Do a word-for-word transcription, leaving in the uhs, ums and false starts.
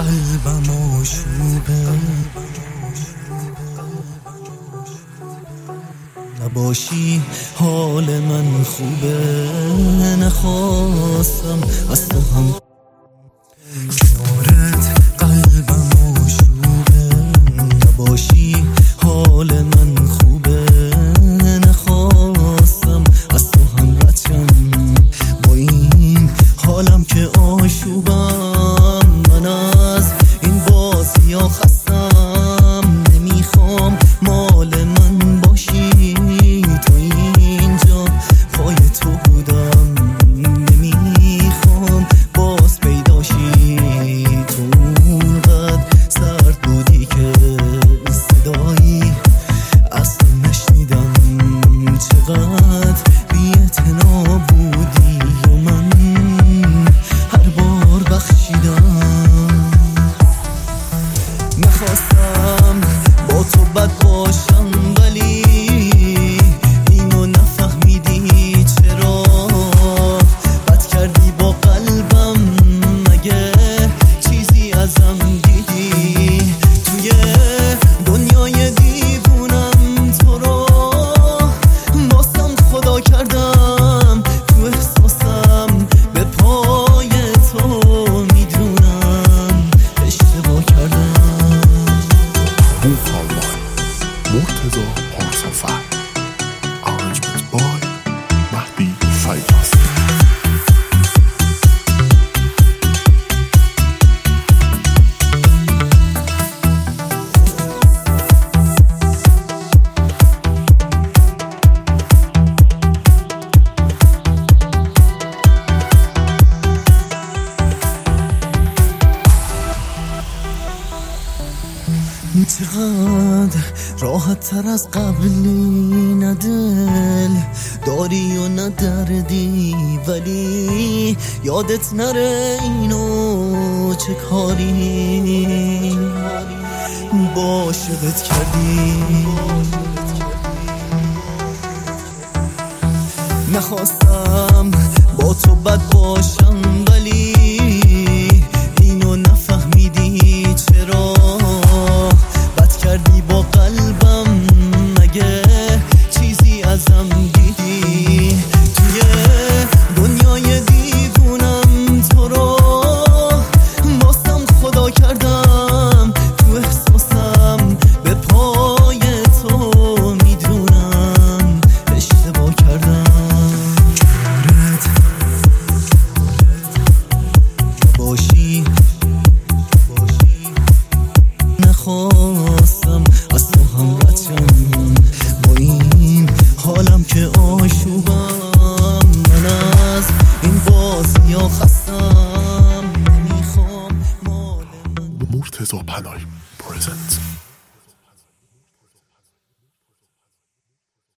قلبم آشوبه، نباشی حال من خوبه. نخواستم از تو هم کنارت، قلبم آشوبه، نباشی حال من خوبه. نخواستم از تو هم رچم با این حالم که آشوبم. من از این بازی ها خستم، نمیخوام مال من باشی. تو اینجا پای تو بودم، نمیخوام باز پیداشی. تو اونقدر سرد بودی که صدایی از تو نشنیدم. چقدر بی‌اعتنا بودی و من هر بار بخشیدم. نخواستم با تو بد باشم، ولی اینو نفهمیدی چرا. بد کردی با قلبم، مگه چیزی ازم دیدی؟ توی دنیای دیوونم تو رو بازم خدا کردم. تو احساسم به پای تو میدونم اشتباه کردم. بوخالمان مرتضی پارسافر، arrangement by مهدی فیاض. چقدر راحت تر از قبلی، نه دل داری و نه دردی. ولی یادت نره اینو چه کاری با عاشقت کردی. نخواستم با تو بد باشم، ولی اینو نفهمیدی چرا. بد کردی با قلبم، مگه چیزی ازم دیدی؟ توی دنیای دیوونم تو رو بازم خدا کردم. تو احساسم به پای تو میدونم اشتباه کردم. کنارت نباشی، نخواستم از تو هم رچم با این حالم که آشوبم. من از این بازی ها خستم، نمیخوام مال من. مرتضی پناهی presents